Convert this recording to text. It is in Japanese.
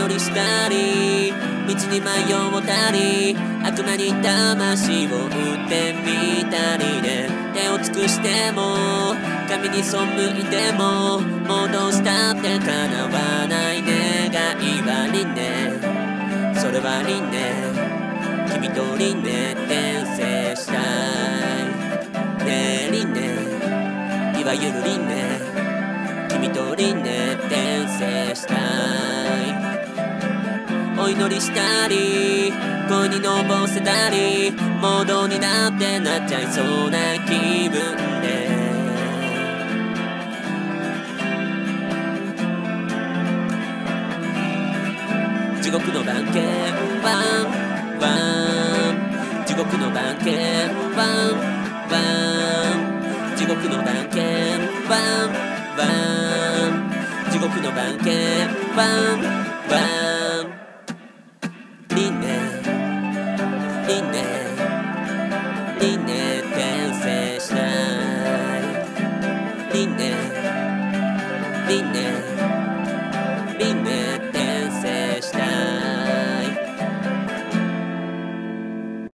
乗りしたり道に迷ったり悪魔に魂を売ってみたりで手を尽くしても神に背いてももうどうしたって叶わない願いは輪廻それは輪廻君と輪廻転生したいねえ輪廻いわゆる輪廻君と輪廻転生したいお祈りしたり恋にのぼせたりモードになってなっちゃいそうな気分で地獄の番犬ワンワン地獄の番犬ワンワン地獄の番犬ワンワン地獄の番犬ワンワン輪廻輪廻輪廻転生したい輪廻輪廻